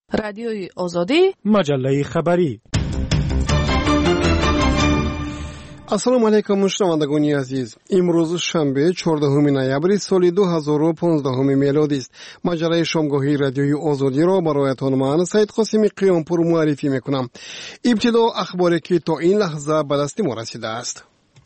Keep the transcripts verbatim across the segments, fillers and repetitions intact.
رادیوی آزادی، مجله خبری. السلام علیکم شنوندگان عزیز. امروز شنبه چهاردهم نوامبر سال دو هزار و پانزده میلادی است. مجله شامگاهی رادیوی آزادی را برایتان من سید قاسمی قیامپور معرفی میکنم. ابتدا اخباری که تا این لحظه به دست ما رسیده است.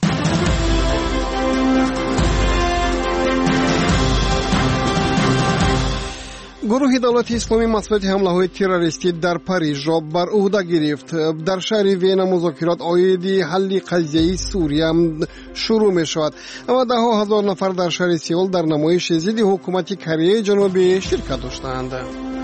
گروه دولت اسلامی مسئولیت حمله‌های تروریستی در پاریژ را بر عهده گرفت. در شهر وین مذاکرات عاید حل قضیه سوریه شروع می شود و ده ها هزار نفر در شهر سئول در نمایش ضد حکومت کره جنوبی شرکت داشتند.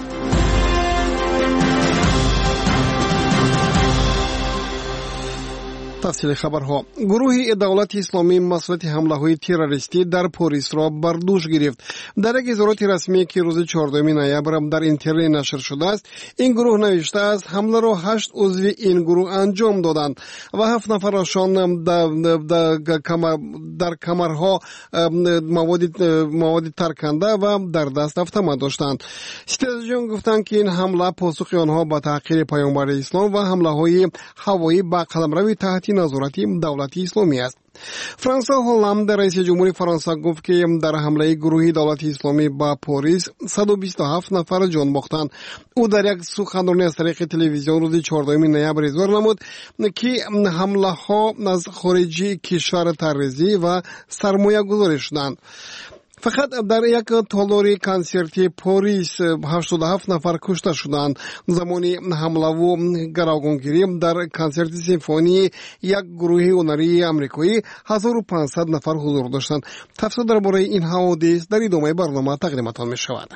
تفصیل خبرها. گروه دولت اسلامی مسئولیت حمله‌های تروریستی در پاریس را بر دوش گرفت. در یک اظهارات رسمی که روز چهاردهم نوامبر در اینترنت نشر شده است، این گروه نوشته است حمله را هشت عضو این گروه انجام دادند و هفت نفرشان در, در, در کمرها مواد مواد ترکنده و در دست اتومات داشتند. ستیزجان گفتند که این حمله پاسخ آنها به تحقیر پیامبر اسلام و حمله‌های هوایی به قلمرو تحت نظارت دولت اسلامی است. فرانسوا هولند رئیس جمهوری فرانسه گفت که در حمله گروه دولت اسلامی به پاریس صد و بیست و هفت نفر جان باختند. او در یک سخنرانی از طریق تلویزیون روز چهاردهم نوامبر اظهار نمود که حمله ها از خارجی کشور تروریستی و سرمایه گذاری شدند. فقط در یک تالار کنسرتی پاریس هشتاد و هفت نفر کشته شدند. زمانی حمله و گروگانگیری در کنسرت سیمفونی یک گروه هنری آمریکایی هزار و پانصد نفر حضور داشتند. تفصیل درباره این حوادث در ادامه برنامه تقدیمتان می شود.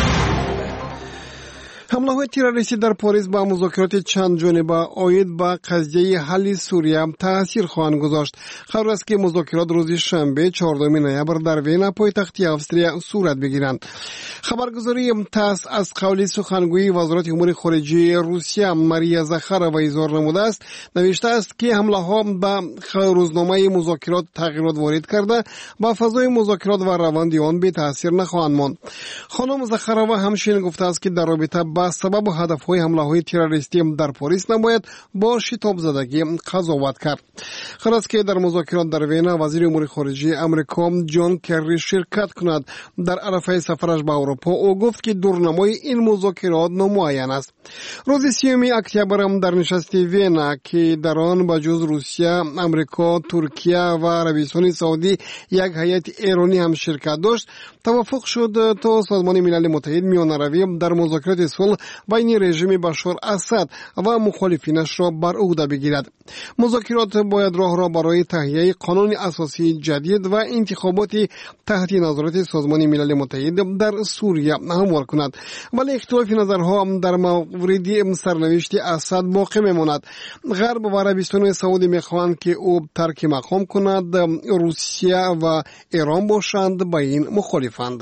حمله‌های تروریستی در پاریس با مذاکرات چند جانبه عاید به قضیه حل سوریه تاثیر خواهند گذاشت. قرار است که مذاکرات روز شنبه چهاردهم نوامبر در وین پایتخت اتریشیا صورت بگیرند. خبرگزاری تاس از قول سخنگوی وزارت امور خارجه روسیه ماریا زاخارова اظهار نموده است، نوشته است که حمله‌ها به روزنامه مذاکرات تغییرات وارد کرده با فضای مذاکرات و روند آن بی تاثیر نخواهند ماند. خانم زاخارova همچنین گفته است که در رابطه با سبب هدف‌های حمله‌های تروریستی در پاریس نباید با شتاب زدگی قضاوت کرد. قرار است که در مذاکرات در وین وزیر امور خارجه آمریکا جان کری شرکت کند. در عرفه سفرش به اروپا او گفت که دورنمای این مذاکرات نامعین است. روز سیوم اکتبر در نشست وین که در آن به جز روسیه، آمریکا، ترکیه و عربستان سعودی یک هیئت ایرانی هم شرکت داشت، توافق شد تا سازمان ملل متحد میانروی در مذاکرات صلح بین رژیم بشار اسد و مخالفینش را بر عهده بگیرد. مذاکرات باید راه را برای تهیه قانون اساسی جدید و انتخابات تحت نظارت سازمان ملل متحد در سوریه هموار کند، ولی اختلاف نظرها در مورد سرنوشت اسد باقی میماند. غرب و عربستان سعودی میخواهند که او ترک مقام کند، روسیه و ایران باشند با این مخالفند.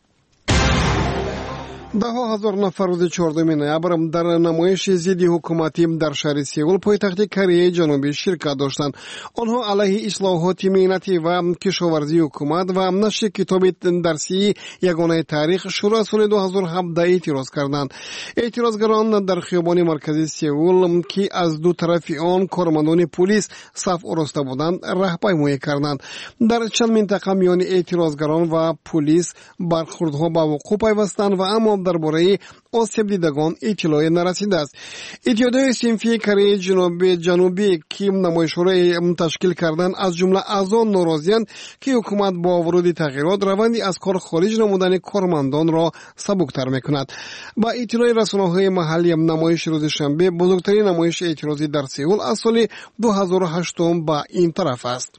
ده ها هزار نفر روز چهاردهم نوامبر در نمایش ضد حکومتی در شهر سئول پایتخت کره جنوبی شرکت داشتند. آنها علیه اصلاحات مهنتی و کشاورزی حکومت و نشر کتاب درسی یگانه تاریخ شروع سال دو هزار و هفده اعتراض کردند. اعتراضگران در خیابان مرکزی سئول که از دو طرف آن کارمندان پلیس صف آراسته بودند راهپیمایی کردند. در چند منطقه میان اعتراضگران و پلیس برخوردها به وقوع پیوستند و اما درباره آسیب دیدگان اطلاعی نرسیده است. اتحادیه صنفی کره جنوبی جنوبی که نمایش‌ها را تشکیل کردند از جمله از آن ناراضی‌اند که حکومت با ورود تغییرات روندی از کار خارج نمودن کارمندان را سبکتر می‌کند. با اطلاع رسانه‌های محلی نمایش روز شنبه بزرگترین نمایش اعتراضی در سئول از سال دو هزار و هشت با این طرف است.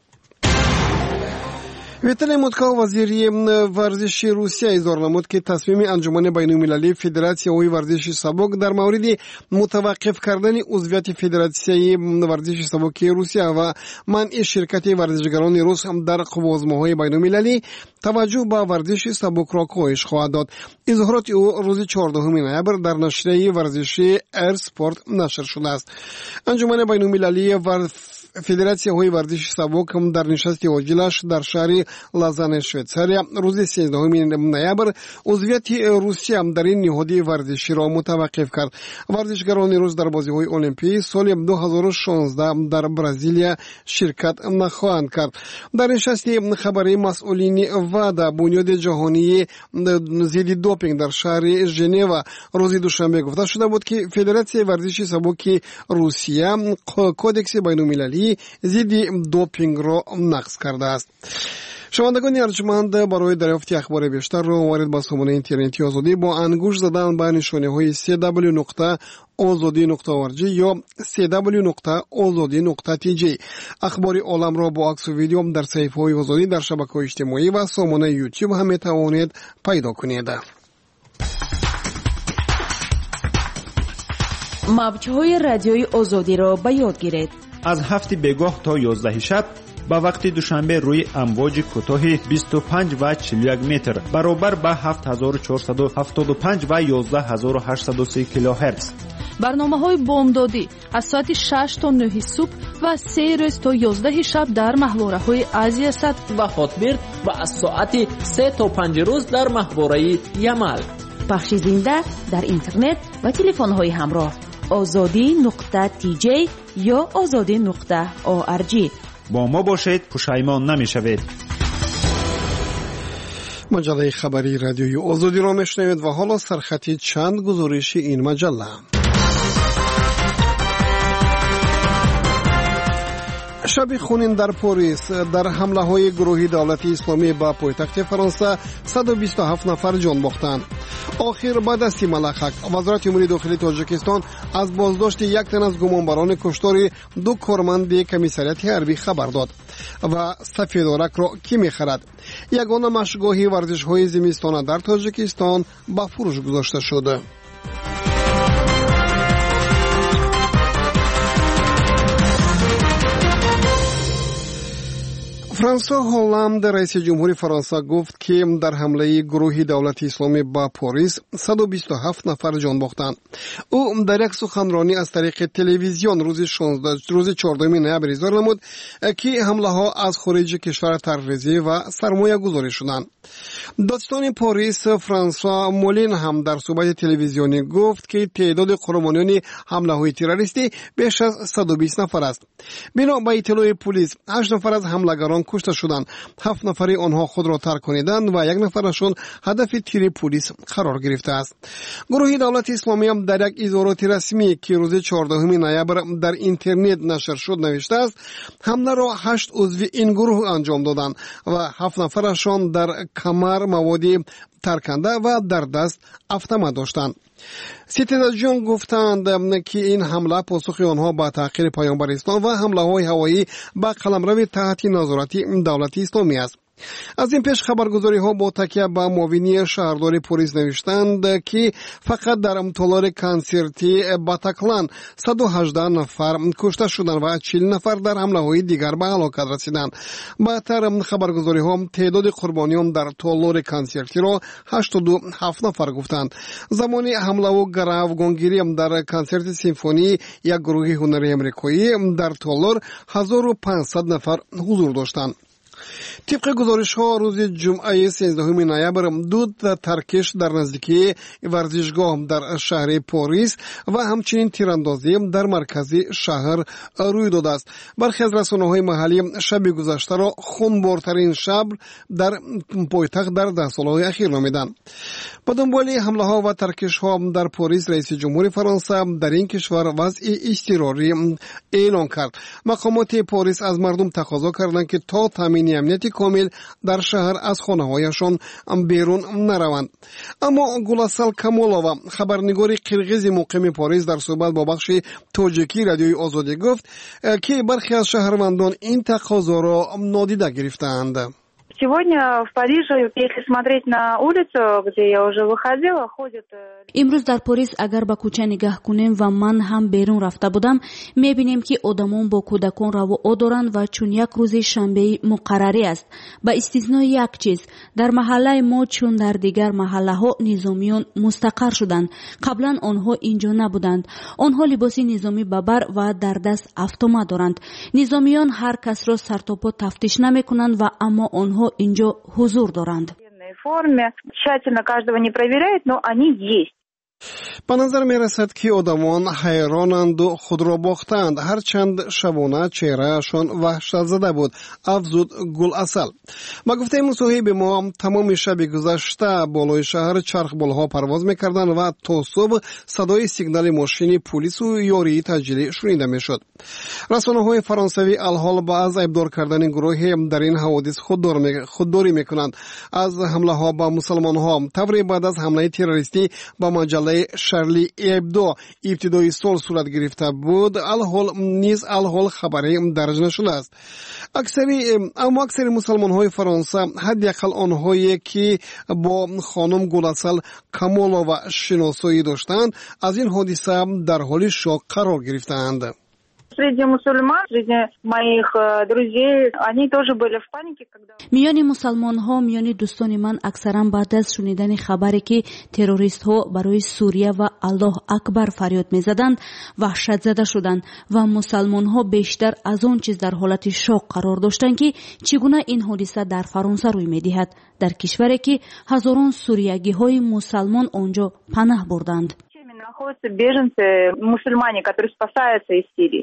ویتالای موتکا وزیر ورزش روسیه اظهار نمود که تصمیم انجمن بین‌المللی فدراسیون ورزش سبک در مورد متوقف کردن عضویت فدراسیون ورزش سبک روسیه و منع شرکت ورزشگران روس در قوازمه‌های بین‌المللی توجه به ورزش سبک را کاهش خواهد داد. اظهارات او روز چهاردهم نوامبر در نشریه ورزشی ایر اسپورت نشر شده است. انجمن بین‌المللی فدراسیای ورزش سبک در نشست عاجلش در شهر لازان شویتساریا روز سیزدهم نوامبر عضویت روسیه در این نهاد ورزشی را متوقف کرد. ورزشکاران روس در بازی‌های المپیک سال دو هزار و شانزده در برزیلیا شرکت نخواهند کرد. در نشست خبری مسئولین وعده بنیاد جهانی ضد دوپینگ در شهر ژنو روز دوشنبه گفته شده بود که فدراسیای ورزش سبک روسیه کودکس بین‌المللی ضد دوپینگ را نقض کرده است. شنوندگان ارجمند، برای دریافت اخبار بیشتر را وارد به سامانه اینترنتی آزادی با انگوش زدن به نشانه‌های سی دبلیو نقطه آزادی نقطه او ار جی یا سی دبلیو نقطه آزادی نقطه تی جی اخبار عالم را با عکس و ویدیو در صفحه‌های آزادی در شبکه‌های اجتماعی و سامانه یوتیوب هم می‌توانید پیدا کنید. موج‌های رادیوی آزادی را به یاد گیرید. از هفت بگاه تا یازده شب با وقت دوشنبه روی امواج کوتاه بیست و پنج و چهل و یک متر برابر با هفت هزار و چهارصد و هفتاد و پنج و یازده هزار و هشتصد و سه کیلوهرتز. برنامه‌های بامدادی از ساعت شش تا نه صبح و سه روز تا یازده شب در محوره‌های آسیا صد و خاطبرد و از ساعت سه تا پنج روز در محوره یمل. پخش زنده در اینترنت و تلفن‌های همراه آزادی نقطه تی جی یا آزادی نقطه او ار جی. با ما باشید، پشیمان نمی‌شوید. مجله خبری رادیوی آزادی را میشنوید و حالا سرخطی چند گزارش این مجله. شب خونین در پاریس در حمله های گروهی دولت اسلامی به پایتخت فرانسه صد و بیست و هفت نفر جان باختند. آخر بعد از ملخک وزارت امور داخلی تاجیکستان از بازداشت یک تن از گمانبران کشتار دو کارمند کمیساریات حربی خبر داد و سفیدارک را کی می‌خرد. یگانه مشگاهی ورزش‌های زمستانه در تاجیکستان به فروش گذاشته شده. فرانسوا هولند رئیس جمهوری فرانسه گفت که در حمله گروهی دولت اسلامی به پاریس صد و بیست و هفت نفر جان باختند. او در یک سخنرانی از طریق تلویزیون روز شانزده روز چهاردهم نوامبر اظهار نمود که حمله ها از خارج کشور تروریزی و سرمایه گذاری شدند. دادستان پاریس فرانسوا مولین هم در صحبت تلویزیونی گفت که تعداد قربانیان حمله های تروریستی بیش از صد و بیست نفر است. بنا به اطلاع پلیس هشت نفر از حملگران کشته شدند. هفت نفر آنها خود را ترک کنیدند و یک نفرشون هدف تیر پلیس قرار گرفته است. گروه دولت اسلامی هم در یک اظهارات رسمی که روز چهاردهم نوامبر در اینترنت نشر شد نوشته است حمله را هشت عضو این گروه انجام دادند و هفت نفرشان در کمر موادی ترکنده و در دست اتومات داشتند. ستیزجون گفتند که این حمله پاسخ آنها به تحقیر پیامبر اسلام و حمله های هوایی به قلمرو تحت نظارت دولت اسلامی است. از این پیش خبرگزاری ها با تکیه به معاونی شهرداری پاریس نوشتند که فقط در تالار کنسرتی باتاکلان صد و هجده نفر کشته شدند و چهل نفر در حمله های دیگر به هلاکت رسیدند. بعدتر خبرگزاری ها تعداد قربانیان در تالار کنسرتی را هشتاد و هفت نفر گفتند. زمانی حمله و گروگانگیری در کنسرت سیمفونی یک گروه هنری امریکایی در تالار هزار و پانصد نفر حضور داشتند. طبق گزارش ها روز جمعه سیزدهم نوامبر دو ترکش در نزدیکی ورزشگاه در شهر پاریس و همچنین تیراندازی در مرکز شهر روی داده است. برخی از رسانه‌های محلی شب گذشته را خونبارترین شب در پایتخت در ده سال‌های اخیر نامیدند. با دنبال حمله ها و ترکش ها در پاریس رئیس جمهوری فرانسه در این کشور وضع اضطراری اعلان کرد. مقامات پاریس از مردم تقاضا کردند که تا تامین امنیت کامل در شهر از خانه‌هایشان بیرون نروند. اما گلاسل کمالووا خبرنگار قرغیز مقیم پاریس در صحبت با بخش تاجیکی رادیوی آزادی گفت که برخی از شهروندان این تقاضا را نادیده گرفتند. Сегодня в Париже, если смотреть на улицу, где я уже выходила, ходят... имрӯз дар Порис агар ба кӯча нигаҳ кунем ва ман ҳам берун рафта будам, мебинем ки одамон бо кӯдакон равоъо доранд ва чун як рӯзи шанбеи муқаррарӣ аст. ба истиснои як чиз, дар маҳаллаи мо чун дар дигар маҳаллаҳо низомиён мустақар шуданд. қаблан онҳо инҷо набуданд. онҳо либоси низомӣ ба бар ва дар даст автомат доранд. низомиён ҳар касро сартопо тафтиш намекунанд ва аммо онҳо инҷо ҳузур доранд. форме тщательно каждого не проверяют, но они есть. ба назар мерасад ки одамон ҳайронанду худро бохтанд, ҳарчанд шабона чеҳраашон ваҳшатзада буд, афзуд Гуласал. ба гуфтаи мусоҳиби мо, тамоми шаби гузашта болои шаҳр чархболҳо парвоз мекарданд ва то субҳ садои сигнали мошини полису ёрии таъҷилӣ шунида мешуд. расонаҳои фаронсавӣ алҳол ба аз айбдор кардани гурӯҳе дар ин ҳаводис худдорӣ мекунанд. аз ҳамлаҳо ба мусалмонҳо тавре баъд аз ҳамлаи террористӣ ба маҷаллаи Шарли Эбдо ибтидои сол сурат гирифта буд, алҳол низ алҳол хабаре дарҷ нашудааст. аксари аммо аксари мусалмонҳои Фаронса, ҳадди ақал онҳое ки бо хонум Гуласал Камолова шиносоӣ доштанд, аз ин ҳодиса дар ҳоли шок қарор гирифтаанд. Среди мусульман, среди моих друзей, они тоже были в панике, когда... миёни мусалмонҳо, миёни дӯстони ман аксаран баъд аз шунидани хабаре ки террористҳо барои Сурия ва Аллоҳ акбар фарёд мезаданд, ваҳшатзада шуданд ва мусалмонҳо бештар аз он чиз дар ҳолати шок қарор доштанд ки чӣ гуна ин ҳодиса дар Фаронса рӯй медиҳад, дар кишваре ки ҳазорон суриягиҳои мусалмон онҷо панаҳ бурданд. Находятся беженцы, мусульмане, которые спасаются из Сирии.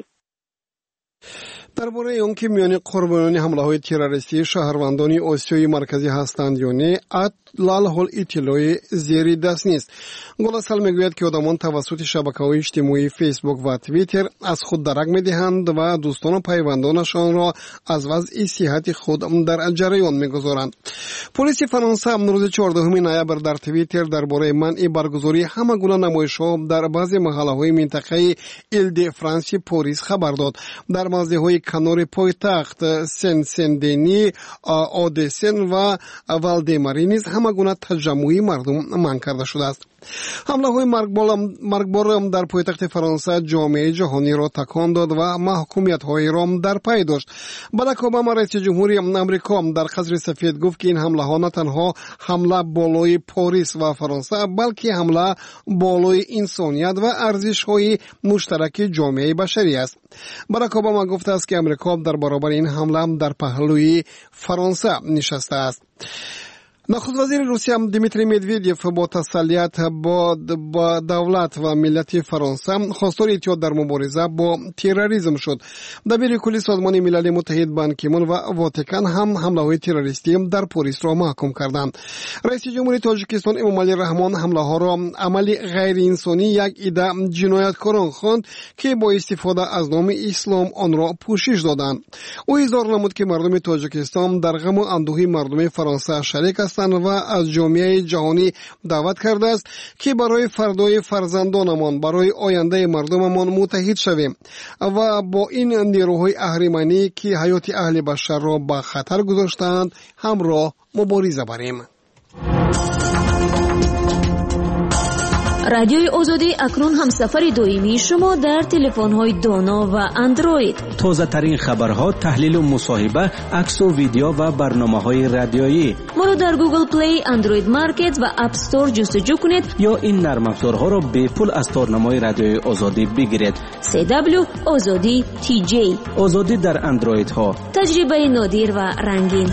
дар бораи он ки миёни қурбонони ҳамлаҳои террористӣ шаҳрвандони Осиёи марказӣ ҳастанд ё не, алҳол иттилои зери даст нест. Гуласал мегӯяд ки одамон тавассути шабакаҳои иҷтимоии Фейсбук ва Твиттер аз худ дарак медиҳанд ва дӯстону пайвандонашонро аз вазъи сиҳати худ дар ҷараён мегузоранд. полиси Фаронса рӯзи чордуҳуми ноябр дар Твиттер дар бораи манъи баргузории ҳама гуна намоишҳо дар баъзе маҳаллаҳои минтақаи Ил-де-Франси Порис хабар дод. дар мавзеъҳои канори пойтахт Сен-Сен-Дени, Одесен ва Валдемари низ ҳама гуна таҷаммӯи мардум манъ карда шудааст. ҳамлаҳои маргбор дар пойтахти Фаронса ҷомеаи ҷаҳониро такон дод ва маҳкумиятҳоеро дар пай дошт. Барак Обама, раиси ҷумҳури Амрико, дар қасри Сафед гуфт ки ин ҳамлаҳо на танҳо ҳамла болои Порис ва Фаронса, балки ҳамла болои инсоният ва арзишҳои муштараки ҷомеаи башарӣ аст. Барак Обама гуфтааст ки Амрико дар баробари ин ҳамла дар паҳлӯи Фаронса нишастааст. нахуст вазири Русия Дмитрий Медведев бо тассалият ба давлат ва миллати Фаронса хостори иттиҳод дар мубориза бо терроризм шуд. дабири кулли Созмони Милали Муттаҳид Бан Ки Мун ва Ватикан ҳам ҳамлаҳои террористӣ дар Порисро маҳкум карданд. раиси ҷумҳури Тоҷикистон Эмомалӣ Раҳмон ҳамлаҳоро амали ғайриинсонӣ, як ида ҷинояткорон хонд ки бо истифода аз номи ислом онро пӯшиш доданд. ӯ изҳор намуд ки мардуми Тоҷикистон дар ғаму андӯҳи мардуми Фаронса шарик астанд ва аз ҷомеаи ҷаҳонӣ даъват кардааст ки барои фардои фарзандонамон, барои ояндаи мардумамон муттаҳид шавем ва бо ин нерӯҳои аҳриманӣ ки ҳаёти аҳли башарро ба хатар гузоштаанд ҳамроҳ мубориза барем. радиои озодӣ акнун ҳамсафари доимии шумо дар телефонҳои доно ва андроид. тозатарин хабарҳо, таҳлилу мусоҳиба, аксу видео ва барномаҳои радиоӣ. моро дар Google Play, Android Market ва App Store ҷустуҷӯ кунед ё ин нармафзорҳоро бепул аз торнамои радиои озодӣ бигиред. си дабл ю озодӣ ти ҷей. озодӣ дар андроидҳо. таҷрибаи нодир ва рангин.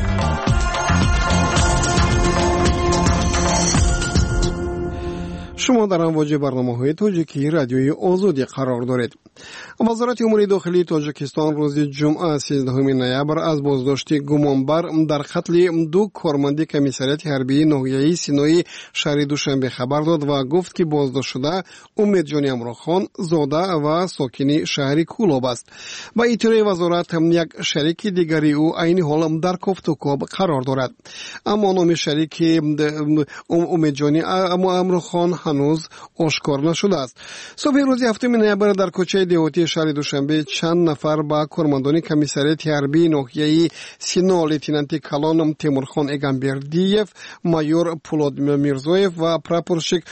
шумо дар амвоҷи барномаҳои тоҷикии радиои озодӣ қарор доред. вазорати умури дохилии Тоҷикистон рӯзи ҷумъа сиздуҳуми ноябр аз боздошти гумонбар дар қатли ду корманди комиссарияти ҳарбии ноҳияи Синои шаҳри Душанбе хабар дод ва гуфт ки боздоштшуда Умедҷони Амрохон зода ва сокини шаҳри Кӯлоб аст. ба иттилои вазорат, як шарики дигари ӯ айни ҳол дар кофтукоб қарор дорад. аммо номи шарики Умедҷони Амрохон هنوز آشکار نشده است. صبح روز هفتم نوامبر در کوچه دهاتی شهر دوشنبه چند نفر با کارمندان کمیساریات حربی ناحیه سینو لیتنانت کلان تیمورخان اگامبردیف، مایور پولاد میرزویف و پراپورشیک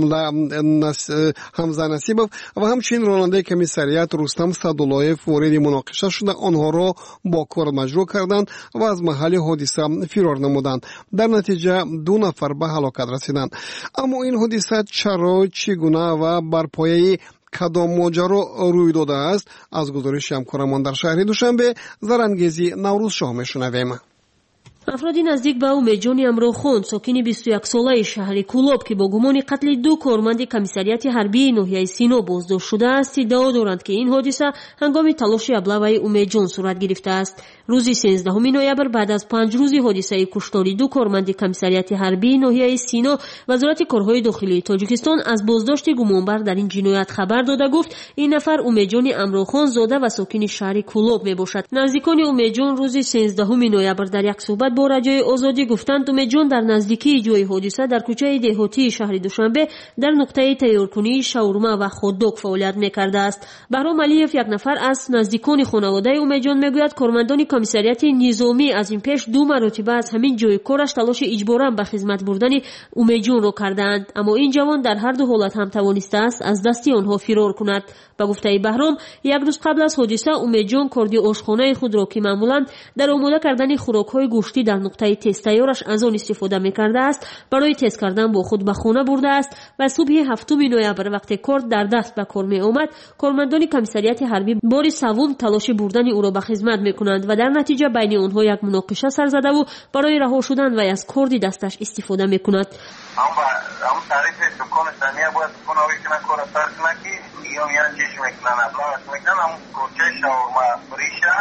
حمزه نصیبوف و همچنین راننده کمیساریات رستم سعداللهیف وارد مناقشه شده آنها را با کار مجروح کردند و از محل حادثه فرار نمودند. در نتیجه دو نفر به هلاکت رسیدند. اما این حادثه چرا، چگونه و بر پایه کدام ماجرا روی داده است؟ از گزارش همکارمان در شهر دوشنبه زرانگیزی نوروز شاه میشنویم. افرادی نزدیک به اومدجان امروخان ساکن بیست و یک ساله شهر کولاب که با گمان قتل دو کارمند کمیساریات حربی ناحیه سینو بازداشت شده است ادعا دارند که این حادثه هنگام تلاش ابله اومدجان صورت گرفته است. روز سیزدهم نوامبر بعد از پنج روز حادثه کشتاری دو کارمند کمیساریات حربی ناحیه سینو، وزارت کارهای داخلی تاجیکستان از بازداشت گمانبر در این جنایت خبر داده گفت این نفر اومدجان امروخان زاده و ساکن شهر کولاب میباشد. نزدیکان اومدجان روز سیزدهم نوامبر در یک صحبت با رادیوی آزادی گفتند اومدجان در نزدیکی جای حادثه در کوچه دهاتی شهر دوشنبه در نقطه تیارکنی شاورما و خوددوگ فعالیت میکرده است. بهرام علیف یک نفر از نزدیکان خانواده اومدجان میگوید کارمندان کمیساریات نظامی از این پیش دو مرتبه از همین جای کارش تلاش اجبارا به خدمت بردن اومدجان را کردند، اما این جوان در هر دو حالت هم توانسته است از دست آنها فرار کند. به گفته بهرام یک روز قبل از حادثه اومدجان کاردی آشخانه خود را که معمولا در آماده کردن خوراک‌های گوشتی در نقطه تست تیارش از آن استفاده می‌کرده است برای تست کردن با خود به خانه برده است و صبح هفتم نوامبر وقتی کارت در دست به کار می‌آمد کارمندان کمیساریات حربی بار سوم تلاش بردن او را به خدمت می‌کنند و در نتیجه بین آنها یک مناقشه سر زده و برای رها شدن و از کارد دستش استفاده می‌کند. هم تعریف دکان ثانیه باید کناری کنه کار فرق نکی یا میان چیش میکنن ابلاغش میکنن هم کوچه شاورما ریشه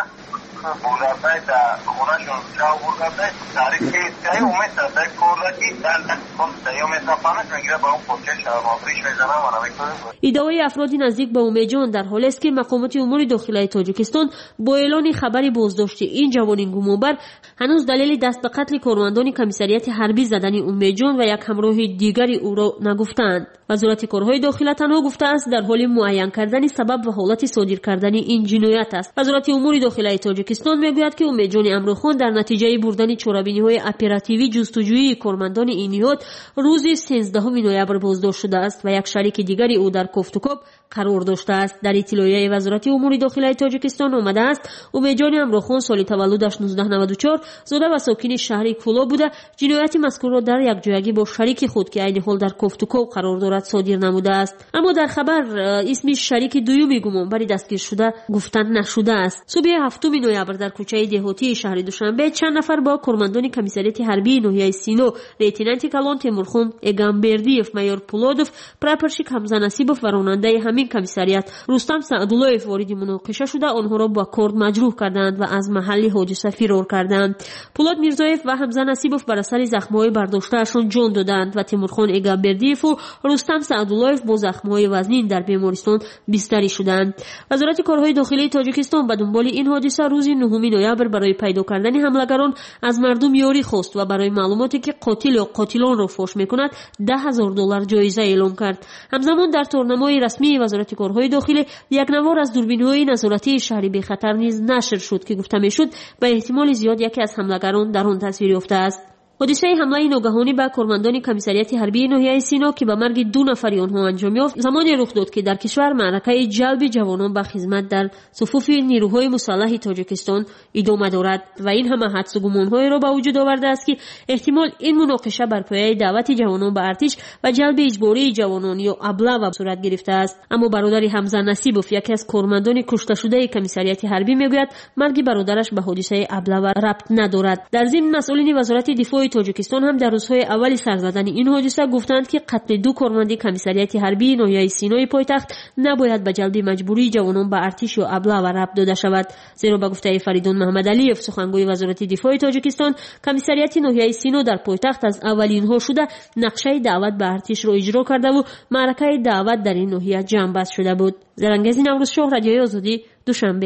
بردارده در خونهشون چاو بردارده تعریف که ایسکایی اومید در کارده که در دکان سیام اصافانش میگیره با اون کوچه شاورما ریش میزنه و نمیکنه. ادعای افرادی نزدیک به اومدجان در حالی است که مقامات امور داخلی تاجیکستان با اعلان خبری بازداشت این جوان گمانبر هنوز دلیل دست به قتل کارمندان کمیساریات حربی زدن اومدجان و یک همراه دیگری او را نگفتند. وزارت کارهای داخلی تنها گفته است در حال معین کردن سبب و حالت صادر کردن این جنایت است. وزارت امور داخلی تاجیکستان میگوید که اومدجان امروخان در نتیجه بردن چورابینی‌های اپراتیوی جستجویی کارمندان این نهاد روز سیزدهم نوامبر بازداشت شده است و یک شریک دیگری او در کوفتوکوب قرار داشته است. در اطلاعیه وزارت امور داخلی تاجیکستان آمده است اومدجان امروخان سال تولدش نوزده نود و چهار زاده و ساکن شهر کولاب بوده. جنایت مذکور را در یک جایگی با شریک خود که عین حال در کوفتوکوب قرار دارد صادر نموده است، اما در خبر اسم شریک دومی گمانبر دستگیر شده گفتن نشده است. صبح هفتم نوامبر در کوچه دهاتی شهر دوشنبه چند نفر با کارمندان کمیساریات حربی ناحیه سینو لیتنانت کلان تیمورخان اگامبردیف، مایور پولادوف، پراپورشیک حمزه نصیبوف و راننده همین کمیساریات رستم سعداللهیف وارد مناقشه شده آنها را با کارد مجروح کردند و از محل حادثه فرار کردند. پولاد میرزویف و حمزه نصیبوف بر اثر زخم‌های برداشته‌شان جان دادند و تیمورخان اگامبردیف و رستم سعداللهیف با زخم‌های وزنین در بیمارستان بستری شدند. وزارت کارهای داخلی تاجیکستان به دنبال این حادثه روز نهم نوامبر برای پیدا کردن حملگران از مردم یاری خواست و برای معلوماتی که قاتل یا قاتلان را فاش می‌کند ده هزار دلار جایزه اعلام کرد. همزمان در تورنمای رسمی وزارت کارهای داخلی یک نوار از دوربین‌های نظارتی شهر بی خطر نیز نشر شد که گفته می‌شد به احتمال زیاد یکی از حملگران در آن تصویر یافته است. حادثه حمله ناگهانی به کارمندان کمیساریات حربی ناحیه سینا که به مرگ دو نفر آنها انجام یافت زمانی رخ داد که در کشور معرکه جلب جوانان به خدمت در صفوف نیروهای مسلح تاجیکستان ادامه دارد و این همه حدس و گمان‌های را به وجود آورده است که احتمال این مناقشه بر پایه دعوت جوانان به ارتش و جلب اجباری جوانان یا ابله صورت گرفته است. اما برادر حمزه نصیبوف یکی از کارمندان کشته شده کمیساریات حربی میگوید مرگ برادرش به حادثه ابله ربط ندارد. در ضمن مسئولین وزارت دفاع تاجیکستان هم در روزهای اولی سر زدن این حادثه گفتند که قتل دو کارمند کمیساریات حربی ناحیه سینای پایتخت نباید به جلب مجبوری جوانان به ارتش یا ابله و ربط داده شود، زیرا به گفته فریدون محمد علیف سخنگوی وزارت دفاع تاجیکستان کمیساریات ناحیه سینو در پایتخت از اولین ها شده نقشه دعوت به ارتش را اجرا کرده و معرکه دعوت در این ناحیه جنببست شده بود. زرانگیزی نوروز شاه، رادیوی آزادی، دوشنبه.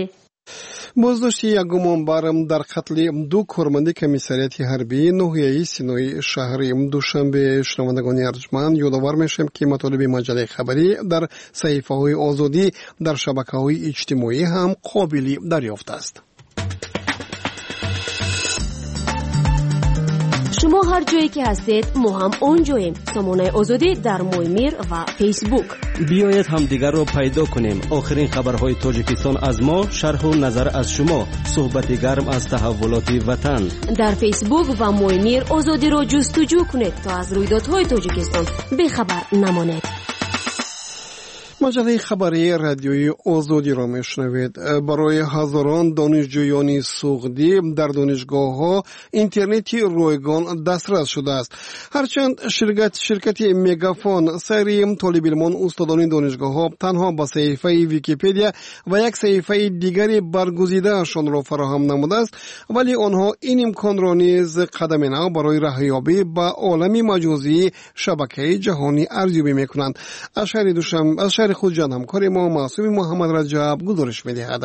بازداشت یک گمانبر در قتل دو کارمند کمیساریات حربی ناحیه سینای شهر دوشنبه شنوندگان ارجمند یادآور میشیم که مطالب مجله خبری در صحیفه های آزادی در شبکه های اجتماعی هم قابل دریافت است. شما هر جایی که هستید ما هم اونجاییم. سامانه آزادی در مویمیر و فیسبوک. بیایید هم دیگر رو پیدا کنیم. آخرین خبرهای تاجیکستان از ما، شرح و نظر از شما، صحبت گرم از تحولات وطن. در فیسبوک و مویمیر آزادی رو جستجو کنید تا از رویدادهای تاجیکستان بیخبر نمانید. مجله خبری رادیوی آزادی را میشنوید. برای هزاران دانشجویان سوغدی در دانشگاه‌ها اینترنتی رایگان دسترس شده است. هرچند شرکت شرکت مگافون سری طالب علمان استادان دانشگاه‌ها تنها با صفحه ویکی‌پدیا و یک صفحه دیگری برگزیده‌شان را فراهم نموده است، ولی آنها این امکان را نیز قدم نو برای رهیابی به عالم مجازی شبکه جهانی ارزیابی می‌کنند. از شهر دوشنبه از شهر خود جان همکار ما معصوم محمد رجب گزارش می‌دهد.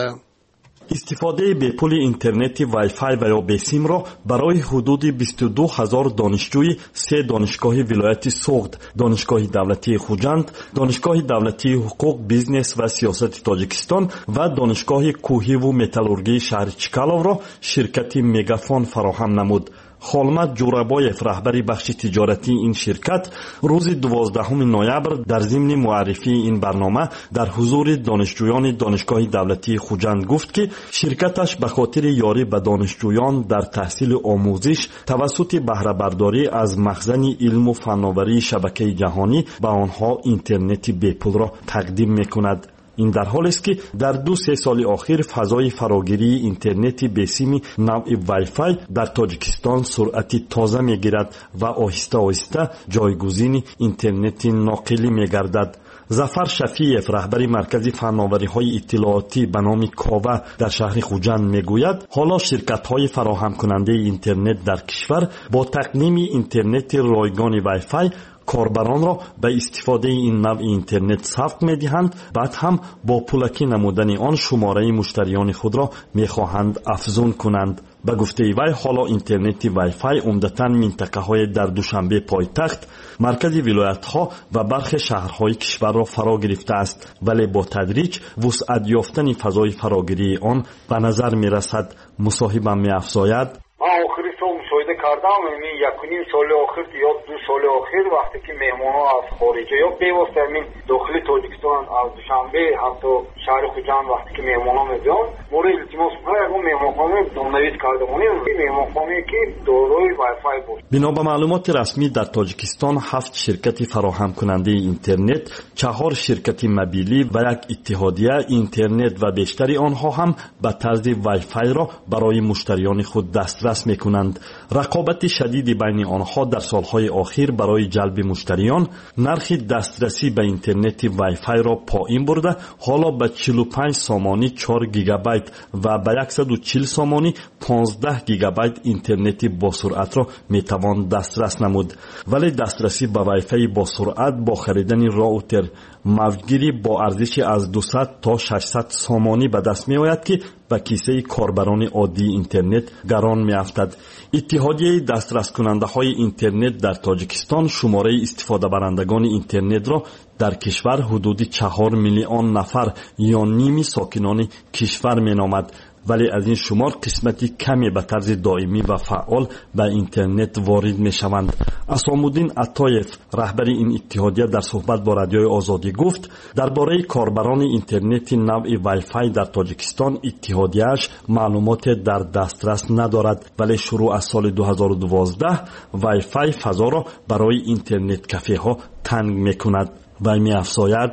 استفاده به پول اینترنتی وای فای و یا بسیم را برای حدود بیست و دو هزار دانشجوی سه دانشگاه ولایت سوغد، دانشگاه دولتی خوجند، دانشگاه دولتی حقوق، بیزنس و سیاست تاجیکستان و دانشگاه کوهی و متالورگی شهر چکالov را شرکت مگافون فراهم نمود. خالمت جورابایف رهبری بخش تجارتی این شرکت روز دوازدهم نوامبر در ضمن معرفی این برنامه در حضور دانشجویان دانشگاه دولتی خوجند گفت که شرکتش به خاطر یاری به دانشجویان در تحصیل آموزش توسط بهره برداری از مخزن علم و فناوری شبکه جهانی به آنها اینترنت بپول را تقدیم می‌کند. این در حالی است که در دو سه سال اخیر فضای فراگیری اینترنت بسیم نوع وای فای در تاجیکستان سرعت تازه میگیرد و آهسته آهسته جایگزین اینترنت ناقلی میگردد. ظفر شفیعف رهبری مرکز فناوری‌های اطلاعاتی به نام کاوه در شهر خوجند میگوید حالا شرکت‌های فراهم کننده اینترنت در کشور با تقدیم اینترنت رایگان وای فای کاربران را به استفاده این نوع اینترنت سبق می‌دهند، بعد هم با پولکی نمودن آن شماره مشتریان خود را می‌خواهند افزون کنند. به گفته وی حالا اینترنت وای فای عمدتاً منطقه‌های در دوشنبه پایتخت، مرکز ولایت‌ها و برخی شهرهای کشور را فرا گرفته است، ولی با تدریج وسعت یافتن فضای فراگیری آن به نظر می‌رسد. مصاحبم می‌افزاید آخری سال مشاهده کردم این یکونیم سال آخر یا دو سال آخر وقتی که مهمان‌ها از خارج یا بی‌واسطه همین داخل تاجیکستان از دوشنبه حتی شهر خوجند وقتی که مهمان‌ها می‌بیان مورد التماس می‌کنم اون مهمانخانه نویس کردم اون مهمانخانه که دارای وای فای بود. بنا به معلومات رسمی در تاجیکستان هفت شرکت فراهم کننده اینترنت، چهار شرکت موبیلی و یک اتحادیه اینترنت و بیشتری آنها هم به طرز وای فای را برای مشتریان خود دسترس می‌کنند. رقابت شدید بین آنها در سالهای اخیر برای جلب مشتریان نرخ دسترسی به اینترنت وای فای را پایین برده حالا به چهل و پنج سامانی چهار گیگابایت و به صد و چهل سامانی پانزده گیگابایت اینترنت با سرعت را میتوان دسترس نمود. ولی دسترسی به وای فای با سرعت با خریدن راوتر موجگیری با ارزش از دویست تا ششصد سامانی به دست می آید که به کیسه کاربران عادی اینترنت گران می افتد. اتحادیه دسترس کننده های اینترنت در تاجیکستان شماره استفاده برندگان اینترنت را در کشور حدود چهار میلیون نفر یا نیمی ساکنان کشور می نامد، ولی از این شمار قسمتی کمی به طرز دائمی و فعال به اینترنت وارد می شوند. اسامالدین عطایف رهبری این اتحادیه در صحبت با رادیوی آزادی گفت درباره کاربران اینترنت نوع وای فای در تاجیکستان اتحادیه‌اش معلومات در دسترس ندارد، ولی شروع از سال دو هزار و دوازده وای فای فضا را برای اینترنت کافه ها تنگ می کند. وی می افزاید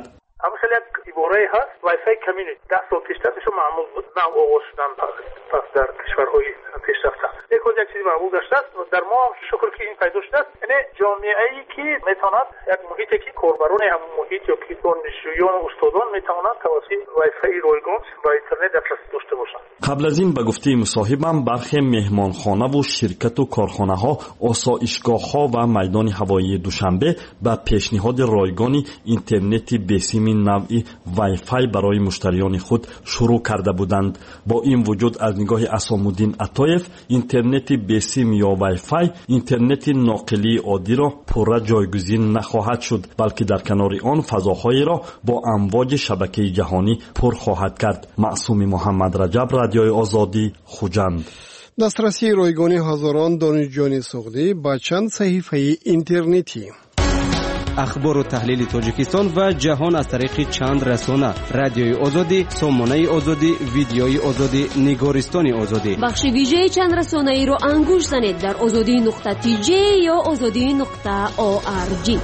عباره هست وای فای کمیونیتی ده سال پیش دستشو معمول بود نه آغاز شدن پس در کشورهای پیشرفته یک روز یک چیزی معمول داشته است و در ما شکر که این پیدا شده است. یعنی جامعه‌ای که میتواند یک محیطی که کاربران همون محیط یا که دانشجویان و استادان میتوانند توسط وای فای رایگان با اینترنت دسترسی داشته باشند. قبل از این به گفته مصاحبم برخی مهمانخانه و شرکت و کارخانه‌ها، آسایشگاه‌ها و میدان هوایی دوشنبه به پیشنهاد رایگان اینترنت بسیم نوعی وای وای فای برای مشتریان خود شروع کرده بودند. با این وجود از نگاه اسامالدین عطایف اینترنت بسیم یا وای فای اینترنت ناقلی عادی را پورا جایگزین نخواهد شد، بلکه در کنار آن فضاهایی را با امواج شبکه جهانی پر خواهد کرد. معصوم محمد رجب، رادیوی آزادی، خوجند. دسترسی رایگانی هزاران دانشجویان سوختی با چند صحیفه اینترنتی. اخبار و تحلیل تاجیکستان و جهان از طریق چند رسانه: رادیوی آزادی، سامانه آزادی، ویدیوی آزادی، نگارستان آزادی. بخش ویژه چند رسانه ای را انگوش زنید در آزادی نقطه تی جی یا آزادی نقطه او آر جی.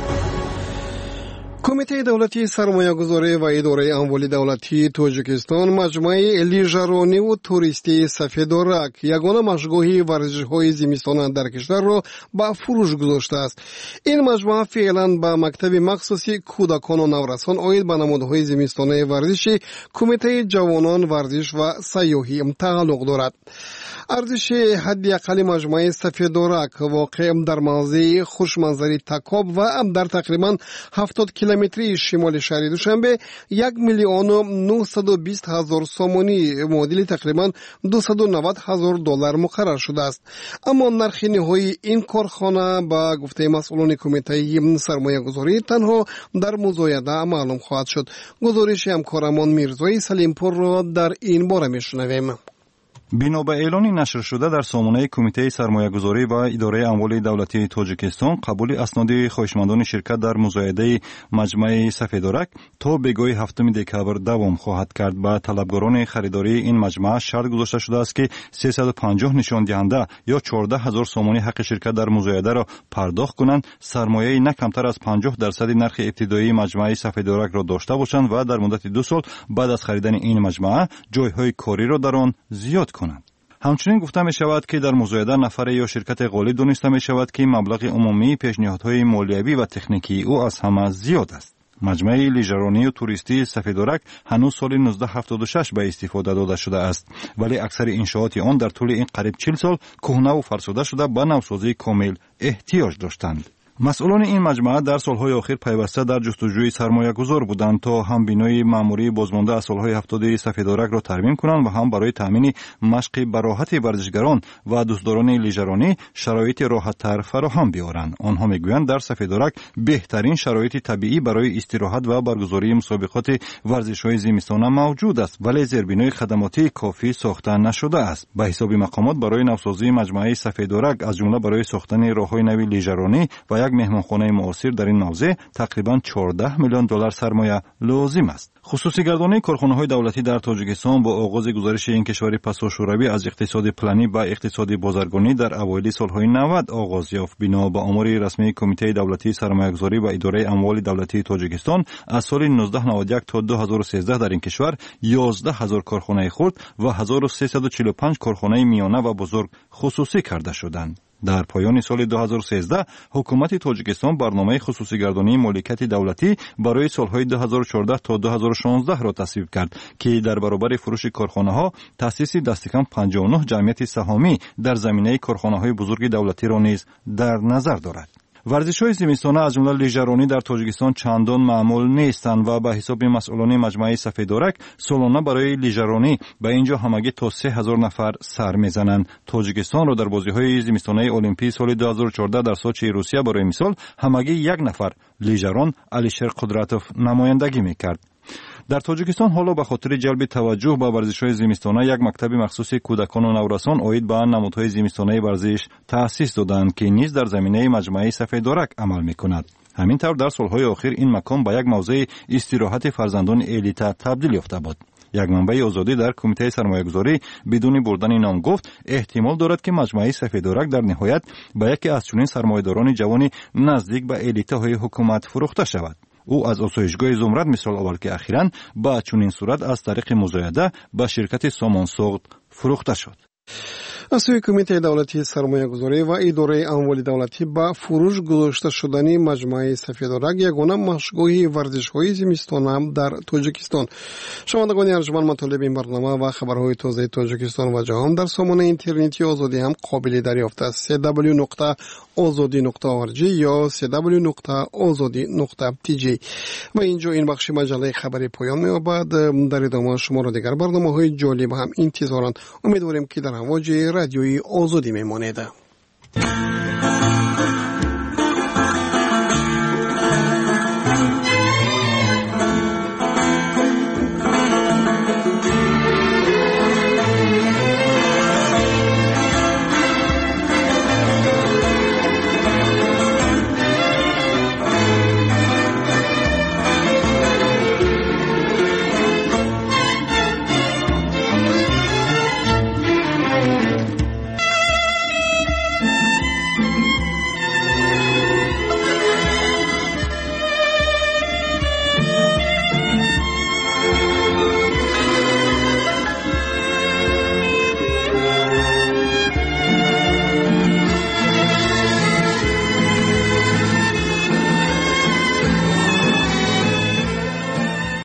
کمیته دولتی سرمایه‌گذاری و اداره اموال دولتی تاجیکستان مجمع لیژرانی و توریستی سفیدورک یگانه مشغولی ورزش‌های زمستان در کشور را به فروش گذاشته است. این مجمع فعلا به مکتب مخصوصی کودکان و نورسان عاید به نمادهای زمستانه ورزشی کمیته جوانان ورزش و سیاحی تعلق دارد. ارزش حداقل مجمع سفیدورک واقع در موضع خوشمنظری تکاب و در تقریبا هفتاد کیلومتری شمال شهر دوشنبه یک میلیون و نهصد و بیست هزار سومانی معادل تقریبا دویست و نود هزار دلار مقرر شده است. اما نرخ نهایی این کارخانه با گفته مسئولان کمیته سرمایه گذاری تنها در مزایده معلوم خواهد شد. گزارش همکارمان میرزای سلیمپور را در این باره میشنویم. بنا به اعلانی نشر شده در سامانه کمیته سرمایه‌گذاری و اداره اموال دولتی تاجیکستان، قبول اسناد خواهشمندان شرکت در مزایده مجمع سفیدورک تا بگاه هفتم دکبر دوام خواهد کرد. با طلبگاران خریداری این مجمع شرط گذاشته شده است که سیصد و پنجاه نشان دهنده یا چهارده هزار سومانی حق شرکت در مزایده را پرداخت کنند، سرمایه نه کمتر از پنجاه درصد نرخ ابتدایی مجمع سفیدورک را داشته باشند و در مدت دو سال بعد از خریدن این مجمع جایهای کاری را در آن زیاد کنند. همچنین گفته می شود که در مزایده نفر یا شرکت غالب دانسته می شود که مبلغ عمومی پیشنهادهای مالیوی و تکنیکی او از همه زیاد است. مجمع لیژرانی و توریستی سفیدورک هنوز سال نوزده هفتاد و شش به استفاده داده شده است، ولی اکثر انشاءات آن در طول این قریب چهل سال کهنه و فرسوده شده به نوسازی کامل احتیاج داشتند. مسئولان این مجمع در سالهای آخر پیوسته در جستجوی سرمایه گذار بودند تا هم بینای معموری بازمانده از سالهای هفتاد سفیدورک را ترمیم کنند و هم برای تامین مشق به راحت ورزشگران و دوستداران لیژرانی شرایط راحت‌تر فراهم بیارند. آنها میگویند در سفیدورک بهترین شرایط طبیعی برای استراحت و برگزاری مسابقات ورزش‌های زمستانه موجود است، ولی زیربنای خدماتی کافی ساخته نشده است. به حساب مقامات برای نوسازی مجمع سفیدورک از جمله برای ساختن راه‌های نوی لیژرانی و یک مهمانخانه معاصر در این موضع تقریبا چهارده میلیون دلار سرمایه لازم است. خصوصی گردانی کارخانه‌های دولتی در تاجیکستان با آغاز گزارش این کشور پسا شوروی از اقتصاد پلنی و اقتصاد بازرگانی در اوایل سالهای نود آغاز یافت. بنا به آمار رسمی کمیته دولتی سرمایه‌گذاری و اداره اموال دولتی تاجیکستان از سال نوزده نود و یک تا دو هزار و سیزده در این کشور یازده هزار کارخانه خرد و هزار و سیصد و چهل و پنج کارخانه میانه و بزرگ خصوصی کرده شدند. در پایان سال دو هزار و سیزده حکومت تاجیکستان برنامه خصوصی گردانی مالکیت دولتی برای سالهای دو هزار و چهارده تا دو هزار و شانزده را تصویب کرد که در برابر فروش کارخانه‌ها تأسیس دستکم پنجاه و نه جمعیت سهامی در زمینه کارخانه‌های بزرگ دولتی را نیز در نظر دارد. ورزش‌های زمستانه از جمله لیژرانی در تاجیکستان چندان معمول نیستند و به حساب مسئولان مجمع سفیدورک سالانه برای لیژرانی به اینجا همگی تا سه هزار نفر سر میزنند. تاجیکستان را در بازی‌های زمستانه المپی سال دو هزار و چهارده در سوچی روسیه برای مثال همگی یک نفر لیژران علیشر قدرتوف نمایندگی می‌کرد. در تاجیکستان حالا به خاطر جلب توجه به ورزش‌های زمستانه یک مکتب مخصوص کودکان و نورسان عاید به نمادهای زمستانه ورزش تأسیس دادند که نیز در زمینه مجمع سفیدورک عمل می‌کند. همین طور در سالهای اخیر این مکان به یک موضع استراحت فرزندان الیت تبدیل یافته بود. یک منبع آزادی در کمیته سرمایه‌گذاری بدون بردن نام گفت احتمال دارد که مجمع سفیدورک در نهایت به یکی از چنین سرمایه‌داران جوانی نزدیک به الیت‌های حکومت فروخته شود. او از آسایشگاه زمرد مثال آورد که اخیراً با چنین صورت از طریق مزایده به شرکت سامانساخت فروخته شد. از سوی کمیته دولتی سرمایه‌گذاری و اداره اموال دولتی با فروش گذاشته شدن مجمع سفیدرک یگانه مشغول ورزش‌های زمستانه در تاجیکستان. شنوندگان ارجمند، مطالب این برنامه و خبرهای تازه تاجیکستان و جهان در سامانه اینترنتی آزادی هم قابل دریافت است. دبلیو دبلیو دبلیو نقطه آزادی نقطه او ار جی یا دبلیو دبلیو دبلیو نقطه آزادی نقطه تی جی. و اینجا این بخش مجله خبری پایان می‌یابد. در ادامه شما را دیگر برنامه‌های جالب هم انتظارند. امیدواریم که در امواج رادیوی آزادی میمانید.